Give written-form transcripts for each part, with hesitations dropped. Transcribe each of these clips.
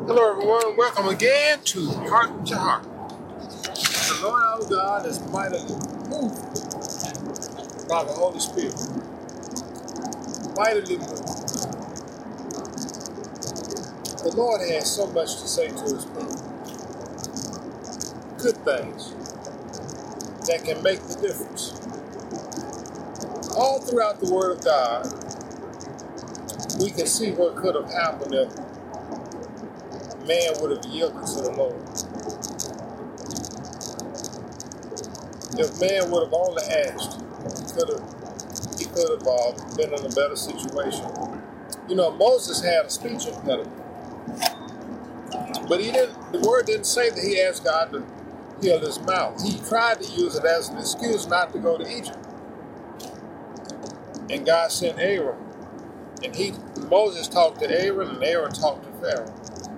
Hello everyone, welcome again to Heart to Heart. The Lord our God is mightily moved by the Holy Spirit. Mightily moved. The Lord has so much to say to his people. Good things that can make the difference. All throughout the Word of God, we can see what could have happened if man would have yielded to the Lord. If man would have only asked, he could have been in a better situation. You know, Moses had a speech impediment, but the word didn't say that he asked God to heal his mouth. He tried to use it as an excuse not to go to Egypt. And God sent Aaron. And Moses talked to Aaron, and Aaron talked to Pharaoh.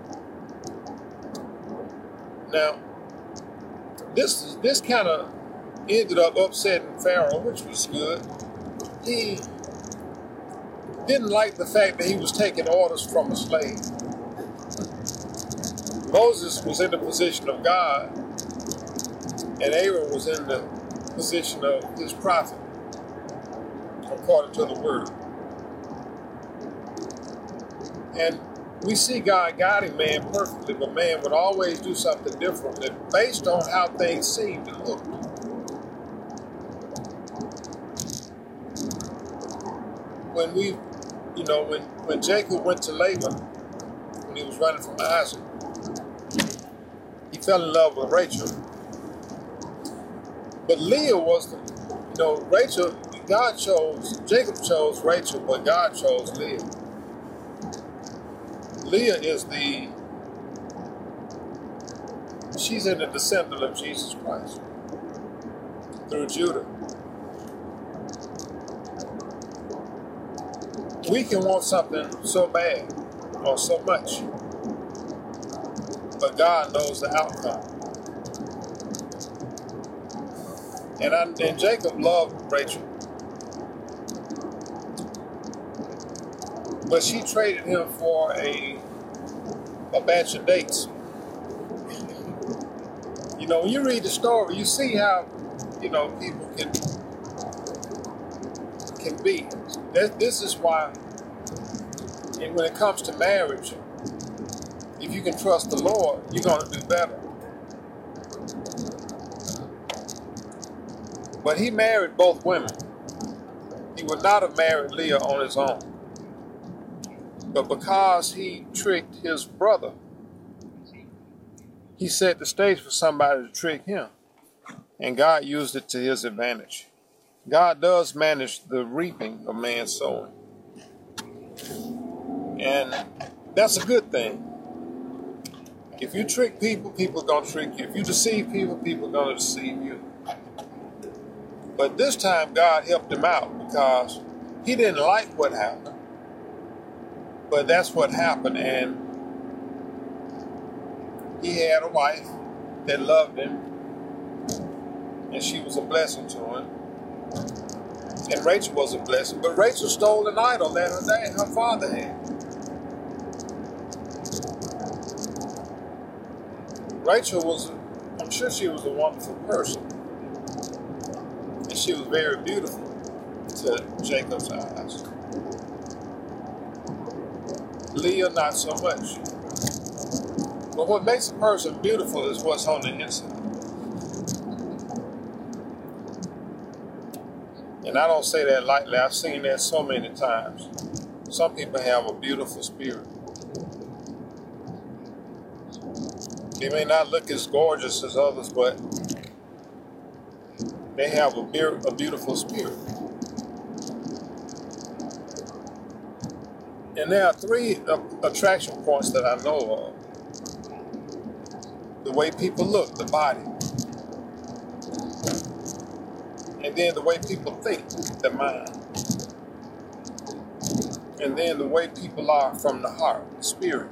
Now, this kind of ended up upsetting Pharaoh, which was good. He didn't like the fact that he was taking orders from a slave. Moses was in the position of God, and Aaron was in the position of his prophet, according to the word. And we see God guiding man perfectly, but man would always do something different based on how things seemed and looked. When Jacob went to Laban, when he was running from Isaac, he fell in love with Rachel. But Leah was Rachel, Jacob chose Rachel, but God chose Leah. Leah she's in the descendant of Jesus Christ through Judah. We can want something so bad or so much, but God knows the outcome. And Jacob loved Rachel, but she traded him for a batch of dates. You know, when you read the story, you see how, people can be. This is why, and when it comes to marriage, if you can trust the Lord, you're going to do better. But he married both women. He would not have married Leah on his own. But because he tricked his brother, he set the stage for somebody to trick him. And God used it to his advantage. God does manage the reaping of man's sowing. And that's a good thing. If you trick people, people are going to trick you. If you deceive people, people are going to deceive you. But this time, God helped him out because he didn't like what happened. But that's what happened. And he had a wife that loved him. And she was a blessing to him. And Rachel was a blessing. But Rachel stole an idol that her father had. Rachel I'm sure she was a wonderful person. And she was very beautiful to Jacob's eyes. Leah, not so much. But what makes a person beautiful is what's on the inside. And I don't say that lightly. I've seen that so many times. Some people have a beautiful spirit. They may not look as gorgeous as others, but they have a beautiful spirit. And there are three attraction points that I know of. The way people look, the body. And then the way people think, the mind. And then the way people are from the heart, the spirit.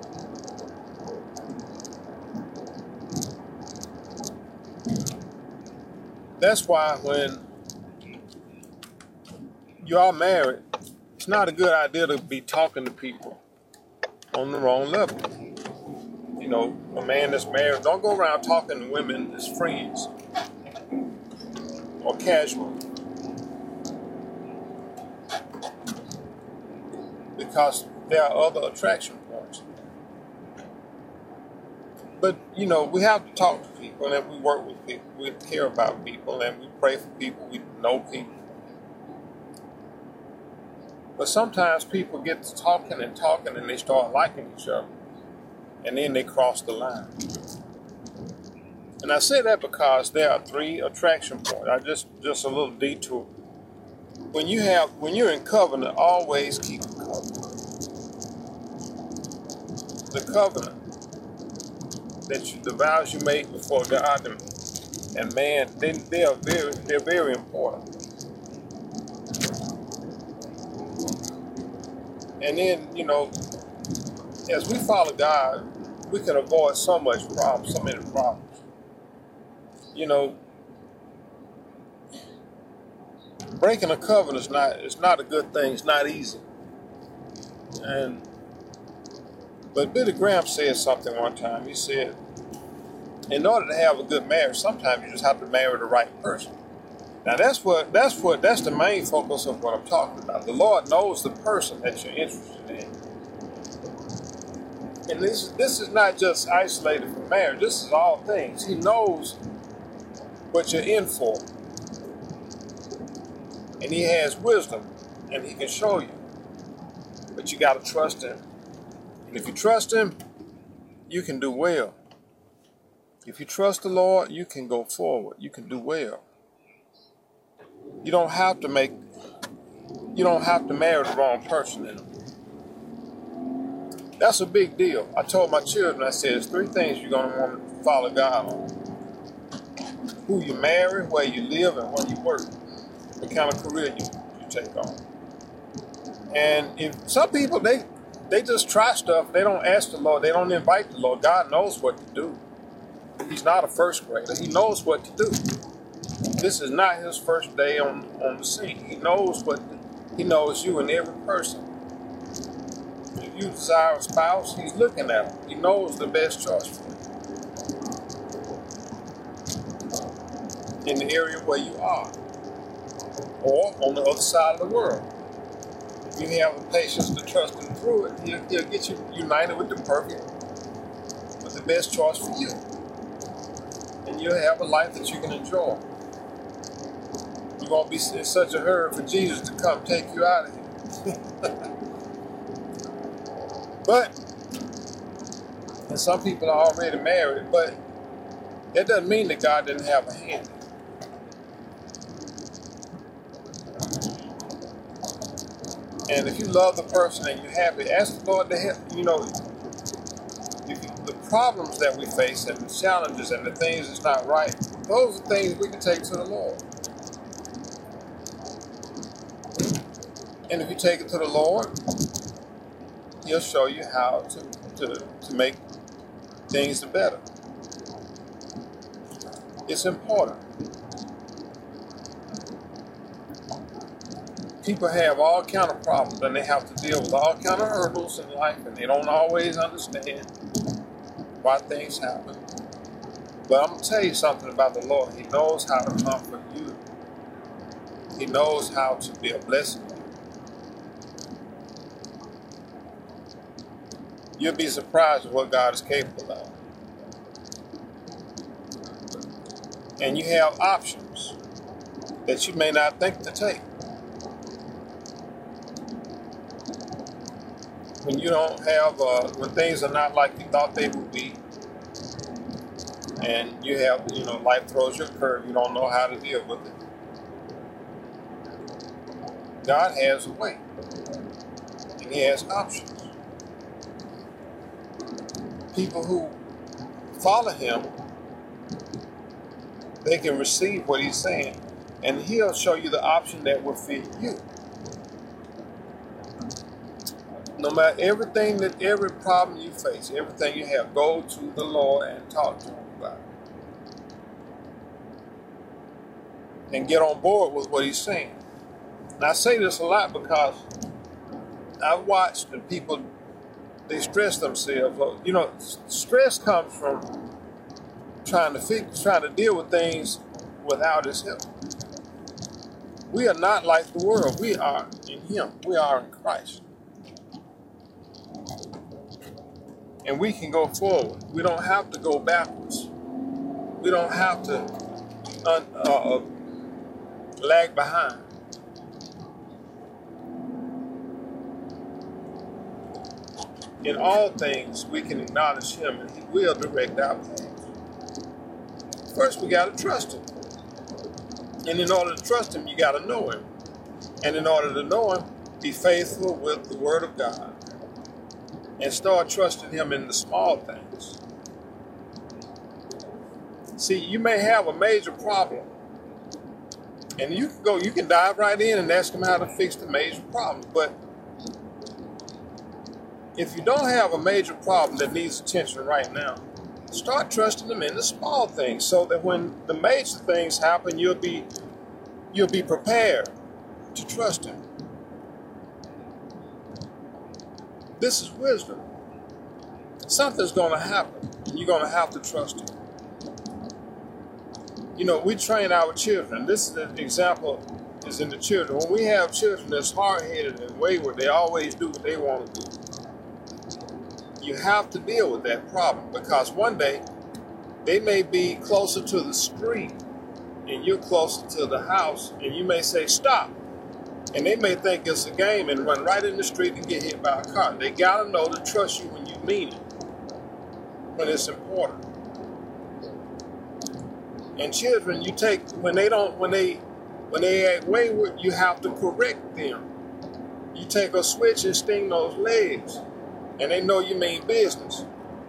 That's why when you are married, it's not a good idea to be talking to people on the wrong level. You know, a man that's married, don't go around talking to women as friends or casual, because there are other attraction points. But, you know, we have to talk to people, and we work with people, we care about people, and we pray for people, we know people. But sometimes people get to talking, and they start liking each other, and then they cross the line. And I say that because there are 3 attraction points. Just a little detour. When you're in covenant, always keep the covenant. The covenant the vows you make before God and man, they're very important. And then, you know, as we follow God, we can avoid so many problems. You know, breaking a covenant is not a good thing. It's not easy. But Billy Graham said something one time. He said, in order to have a good marriage, sometimes you just have to marry the right person. Now that's the main focus of what I'm talking about. The Lord knows the person that you're interested in. And this is not just isolated from marriage. This is all things. He knows what you're in for. And he has wisdom, and he can show you. But you got to trust him. And if you trust him, you can do well. If you trust the Lord, you can go forward. You can do well. You don't have to marry the wrong person. That's a big deal. I told my children, I said, there's 3 things you're going to want to follow God on. Who you marry, where you live, and where you work. What kind of career you take on. And if some people, they just try stuff. They don't ask the Lord. They don't invite the Lord. God knows what to do. He's not a first grader. He knows what to do. This is not his first day on the scene. He knows you and every person. If you desire a spouse, he's looking at him. He knows the best choice for you in the area where you are, or on the other side of the world. If you have the patience to trust him through it, he'll get you united with the best choice for you. And you'll have a life that you can enjoy. You won't be in such a hurry for Jesus to come take you out of here. And some people are already married, but that doesn't mean that God didn't have a hand. And if you love the person and you're happy, ask the Lord to help. You know, the problems that we face and the challenges and the things that's not right, those are things we can take to the Lord. And if you take it to the Lord, he'll show you how to make things better. It's important. People have all kind of problems, and they have to deal with all kind of hurdles in life, and they don't always understand why things happen. But I'm going to tell you something about the Lord. He knows how to comfort you. He knows how to be a blessing to you. You'll be surprised at what God is capable of. And you have options that you may not think to take. When you don't have, when things are not like you thought they would be, and you have, life throws you a curve, you don't know how to deal with it. God has a way, and he has options. People who follow him, they can receive what he's saying, and he'll show you the option that will fit you. No matter every problem you face, everything you have, go to the Lord and talk to him about it. And get on board with what he's saying. And I say this a lot because I've watched the people they stress themselves. You know, stress comes from trying to deal with things without His help. We are not like the world. We are in Him. We are in Christ. And we can go forward. We don't have to go backwards. We don't have to lag behind. In all things, we can acknowledge Him, and He will direct our path. First, we got to trust Him. And in order to trust Him, you got to know Him. And in order to know Him, be faithful with the Word of God. And start trusting Him in the small things. See, you may have a major problem. And you can dive right in and ask Him how to fix the major problem. But if you don't have a major problem that needs attention right now, start trusting Him in the small things, so that when the major things happen, you'll be prepared to trust Him. This is wisdom. Something's going to happen, and you're going to have to trust Him. You know, we train our children. This is an example is in the children. When we have children that's hard-headed and wayward, they always do what they want to do. You have to deal with that problem, because one day they may be closer to the street and you're closer to the house, and you may say, stop. And they may think it's a game and run right in the street and get hit by a car. They got to know to trust you when you mean it, when it's important. And children, when they act wayward, you have to correct them. You take a switch and sting those legs, and they know you mean business.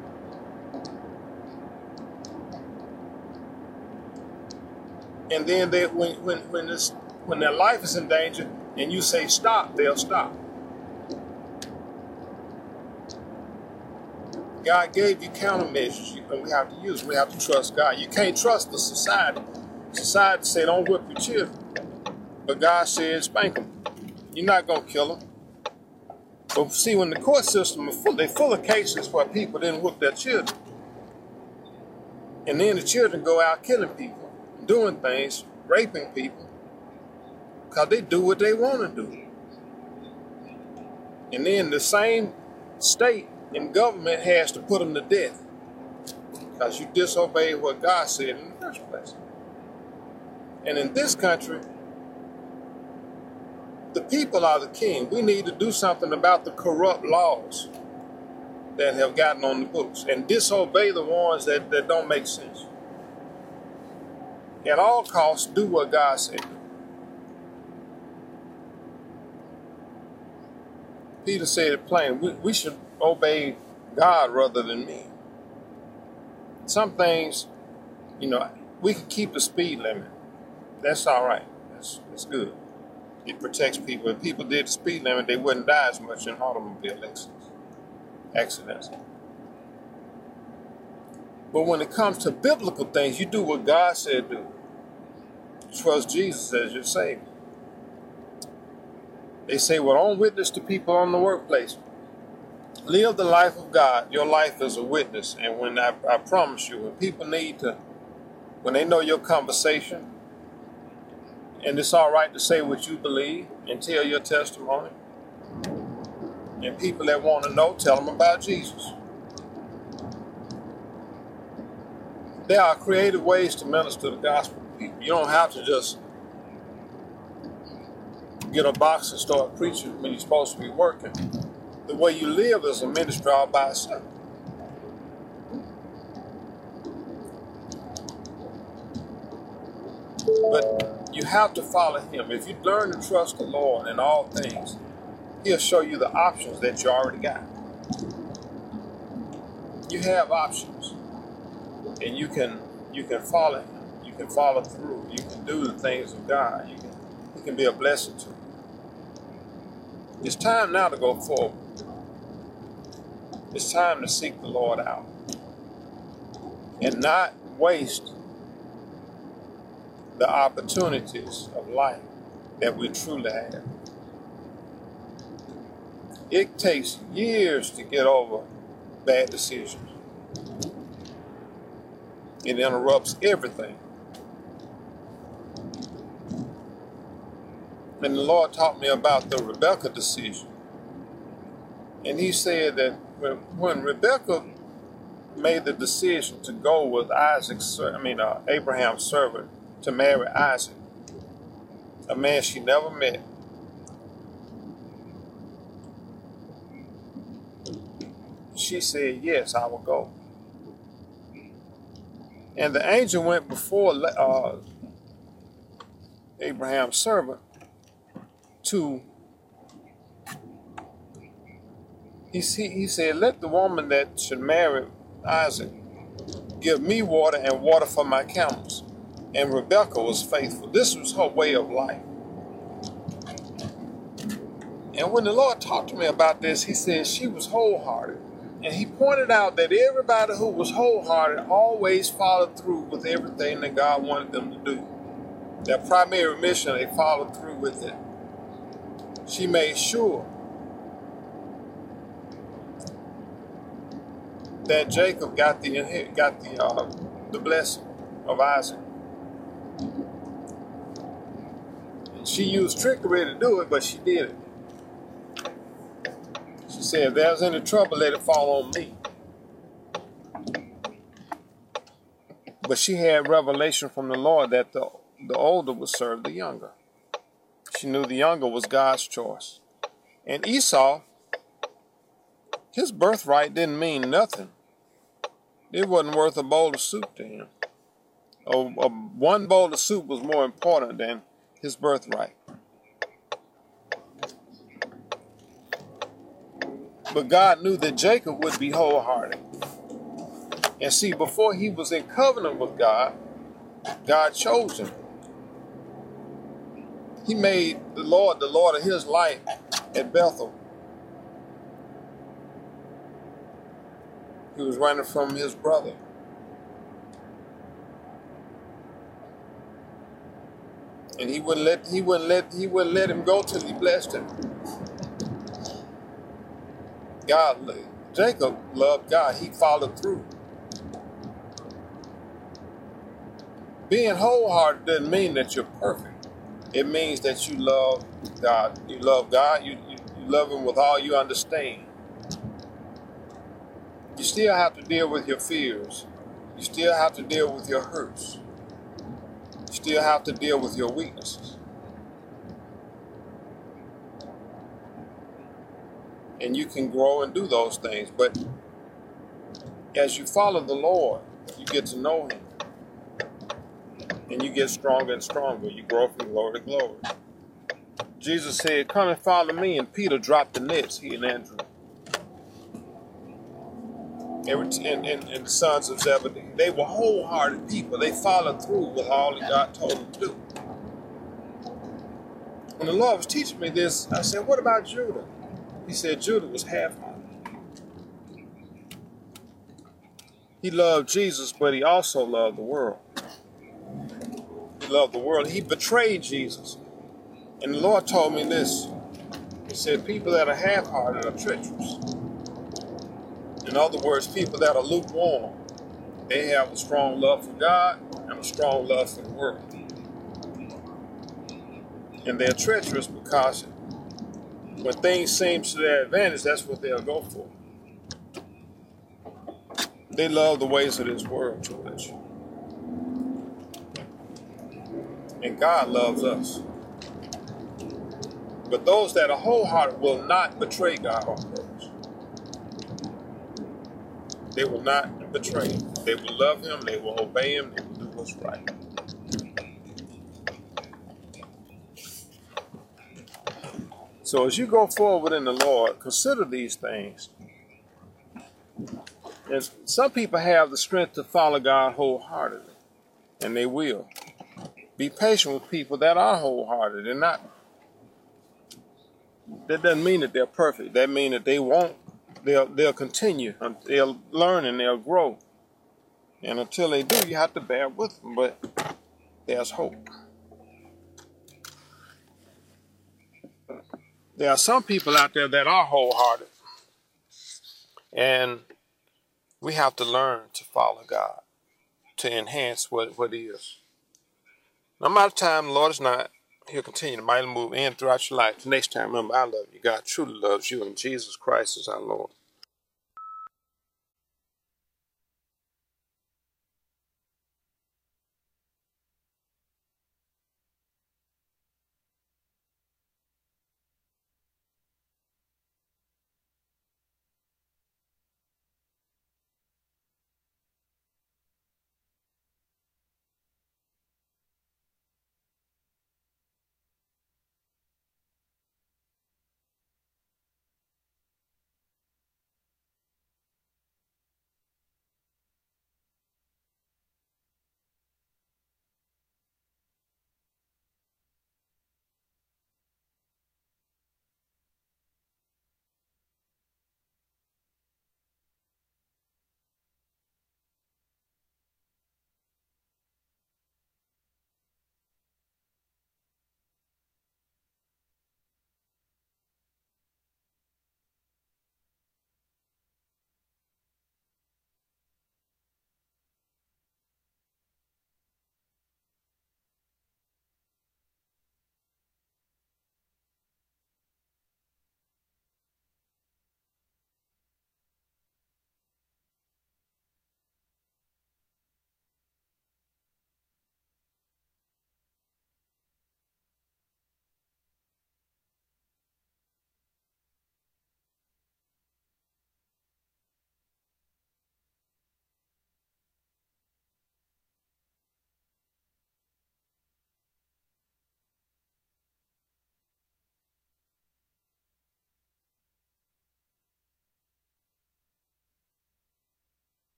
And then when their life is in danger and you say stop, they'll stop. God gave you countermeasures, and we have to use. We have to trust God. You can't trust the society. Society say don't whip your children, but God said spank them. You're not gonna kill them. But see, when the court system is they're full of cases where people didn't whip their children, and then the children go out killing people, doing things, raping people, because they do what they want to do. And then the same state and government has to put them to death because you disobeyed what God said in the first place. And in this country, the people are the king. We need to do something about the corrupt laws that have gotten on the books and disobey the ones that don't make sense. At all costs, do what God said. Peter said it plain. We should obey God rather than men. Some things, we can keep the speed limit. That's all right. That's good. It protects people. If people did the speed limit, they wouldn't die as much in automobile accidents. But when it comes to biblical things, you do what God said do. Trust Jesus as your Savior. They say, well, don't witness to people on the workplace. Live the life of God. Your life is a witness. And when I promise you, when people when they know your conversation, and it's all right to say what you believe and tell your testimony, and people that want to know, tell them about Jesus. There are creative ways to minister the gospel to people. You don't have to just get a box and start preaching when you're supposed to be working. The way you live is a ministry all by itself. But you have to follow Him. If you learn to trust the Lord in all things, He'll show you the options that you already got. You have options, and you can follow Him. You can follow through. You can do the things of God. He can be a blessing to you. It's time now to go forward. It's time to seek the Lord out and not waste the opportunities of life that we truly have. It takes years to get over bad decisions. It interrupts everything. And the Lord taught me about the Rebecca decision. And he said that when Rebecca made the decision to go with Abraham's servant, to marry Isaac, a man she never met, she said, yes, I will go. And the angel went before Abraham's servant he said, let the woman that should marry Isaac give me water and water for my camels. And Rebecca was faithful. This was her way of life. And when the Lord talked to me about this, he said she was wholehearted. And he pointed out that everybody who was wholehearted always followed through with everything that God wanted them to do. Their primary mission, they followed through with it. She made sure that Jacob got the blessing of Isaac. And she used trickery to do it, but she did it. She said, if there's any trouble, let it fall on me. But she had revelation from the Lord that the older would serve the younger. She knew the younger was God's choice. And Esau, his birthright didn't mean nothing. It wasn't worth a bowl of soup to him. One bowl of soup was more important than his birthright. But God knew that Jacob would be wholehearted. And see, before he was in covenant with God, God chose him. He made the Lord of his life at Bethel. He was running from his brother. And he wouldn't let him go till he blessed him. Jacob loved God. He followed through. Being wholehearted doesn't mean that you're perfect. It means that you love God. You love God. You love him with all you understand. You still have to deal with your fears. You still have to deal with your hurts. You still have to deal with your weaknesses. And you can grow and do those things. But as you follow the Lord, you get to know him. And you get stronger and stronger. You grow from glory to glory. Jesus said, come and follow me. And Peter dropped the nets, he and Andrew. And the sons of Zebedee. They were wholehearted people. They followed through with all that God told them to do. When the Lord was teaching me this, I said, what about Judah? He said Judah was half-hearted. He loved Jesus, but he also loved the world. He loved the world. He betrayed Jesus. And the Lord told me this. He said, people that are half-hearted are treacherous. In other words, people that are lukewarm, they have a strong love for God and a strong love for the world. And they're treacherous because when things seem to their advantage, that's what they'll go for. They love the ways of this world too much. And God loves us. But those that are wholehearted will not betray God on purpose. They will not betray him. They will love him. They will obey him. They will do what's right. So as you go forward in the Lord, consider these things. And some people have the strength to follow God wholeheartedly, and they will. Be patient with people that are wholehearted. That doesn't mean that they're perfect. That means that they won't. They'll continue. They'll learn and they'll grow. And until they do, you have to bear with them. But there's hope. There are some people out there that are wholehearted, and we have to learn to follow God, to enhance what is. No matter the time, the Lord is not, He'll continue to mightily move in throughout your life. The next time, remember, I love you. God truly loves you, and Jesus Christ is our Lord.